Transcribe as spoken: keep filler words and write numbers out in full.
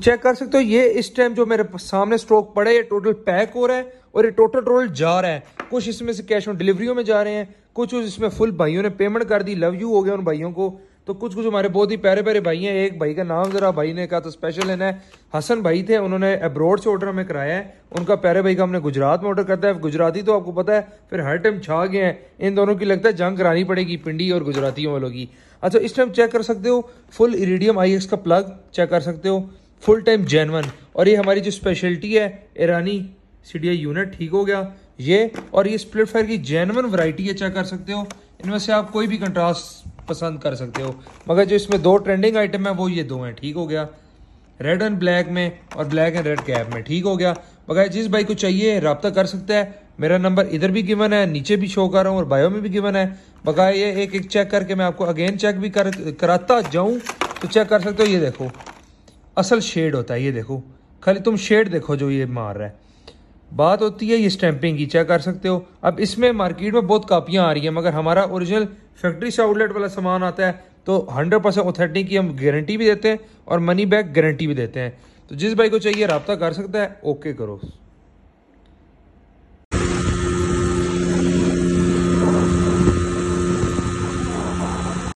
Check कर सकते हो ये इस टाइम जो मेरे सामने स्ट्रोक पड़े ये टोटल पैक हो रहा है और ये टोटल टोटल जा रहा है। कुछ इसमें से कैश ऑन डिलीवरियों में जा रहे हैं, कुछ इसमें फुल भाइयों ने पेमेंट कर दी, लव यू हो गया उन भाइयों को। तो कुछ कुछ हमारे बहुत ही प्यारे प्यारे भाई हैं। एक भाई का नाम जरा भाई ने कहा तो स्पेशल लेना है, हसन भाई थे, उन्होंने अब्रॉड से ऑर्डर हमें कराया है। उनका प्यारे भाई का हमने गुजरात में ऑर्डर करता है। गुजराती तो आपको पता है फिर हर टाइम छा गए हैं, इन दोनों की लगता है जंग करानी पड़ेगी, पिंडी और गुजरातियों वालों की। अच्छा इस टाइम चेक कर सकते हो फुल इरिडियम आई एक्स का प्लग चेक कर सकते हो, फुल टाइम जेनवन। और ये हमारी जो स्पेशलिटी है ईरानी सी डी आई यूनिट ठीक हो गया ये। और ये स्प्लिट फायर की जेनवन वैरायटी है, चेक कर सकते हो। इनमें से आप कोई भी कंट्रास्ट पसंद कर सकते हो, मगर जो इसमें दो ट्रेंडिंग आइटम है वो ये दो हैं, ठीक हो गया। रेड एंड ब्लैक में और ब्लैक एंड रेड कैप में, ठीक हो गया। मगर जिस भाई को चाहिए रब्ता कर सकता है। मेरा नंबर इधर भी गिवन है, नीचे भी शो कर रहा हूँ और बायो में भी गिवन है। बकाया ये एक एक चेक करके मैं आपको अगेन चेक भी कर कराता जाऊँ तो चेक कर सकते हो। ये देखो असल शेड होता है, ये देखो खाली तुम शेड देखो जो ये मार रहा है। बात होती है ये स्टैंपिंग की, चेक कर सकते हो। अब इसमें मार्केट में बहुत कापियां आ रही हैं, मगर हमारा ओरिजिनल फैक्ट्री से आउटलेट वाला सामान आता है तो हंड्रेड परसेंट ऑथेंटिक की हम गारंटी भी देते हैं और मनी बैक गारंटी भी देते हैं। तो जिस भाई को चाहिए रब्ता कर सकता है, ओके करो।